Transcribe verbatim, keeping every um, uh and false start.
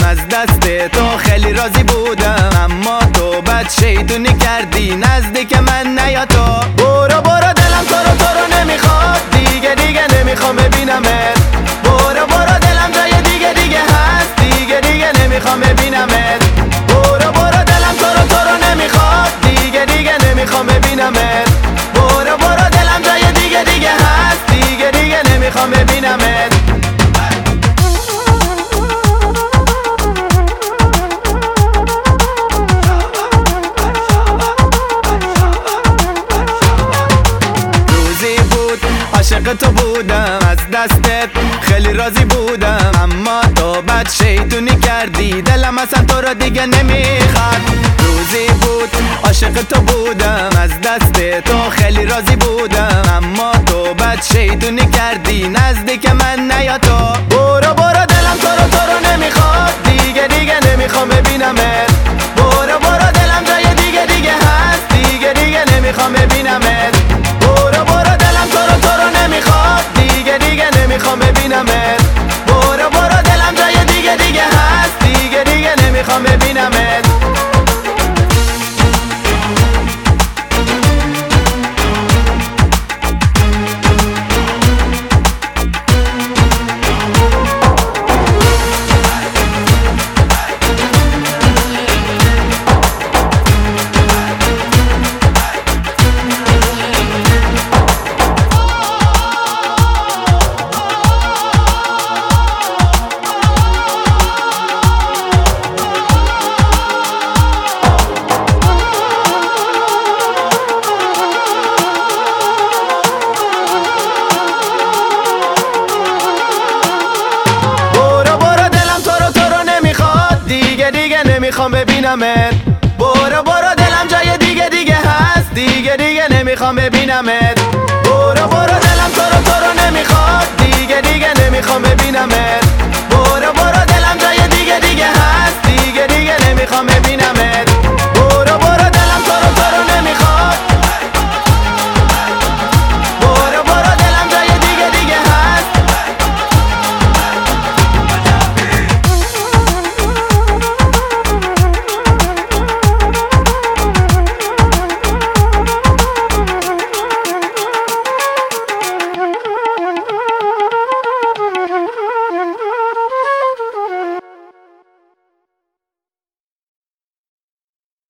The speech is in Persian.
از دست تو خیلی راضی بودم، اما تو بد شیطونی کردی نزدیک من نیا تو. برو برو دلم تو رو تو رو نمیخواد دیگه، دیگه نمیخوام ببینمت. برو برو دلم جای دیگه دیگه هست، دیگه دیگه نمیخوام ببینمت. برو برو دلم تو رو تو رو نمیخواد دیگه، دیگه نمیخوام ببینمت. برو برو دلم جای دیگه دیگه هست، دیگه دیگه نمیخوام ببینمت. عاشق تو بودم، از دستت خیلی راضی بودم، اما تو بد شیطونی کردی دلم اصلا تو رو دیگه نمیخواد. روزی بود عاشق تو بودم، از دست تو خیلی راضی بودم، اما تو بد شیطونی کردی نزدیک من نیا تو. برو برو دلم تو رو تو رو نمیخواد دیگه، دیگه نمیخوام ببینمت. برو برو دلم جای دیگه دیگه هست، دیگه دیگه نمیخوام ببینمت. برو برو دلم تو رو تو رو نمیخواد دیگه، دیگه نمیخوام ببینمت. برو برو دلم جای دیگه دیگه هست، دیگه دیگه نمیخوام ببینمت. نمیخوام ببینمت. برو برو دلم جای دیگه دیگه هست، دیگه دیگه نمیخوام ببینمت. برو برو دلم تو رو تو رو نمیخواد دیگه، دیگه نمیخوام ببینمت. برو برو دلم جای دیگه دیگه هست، دیگه دیگه نمیخوام ببینمت.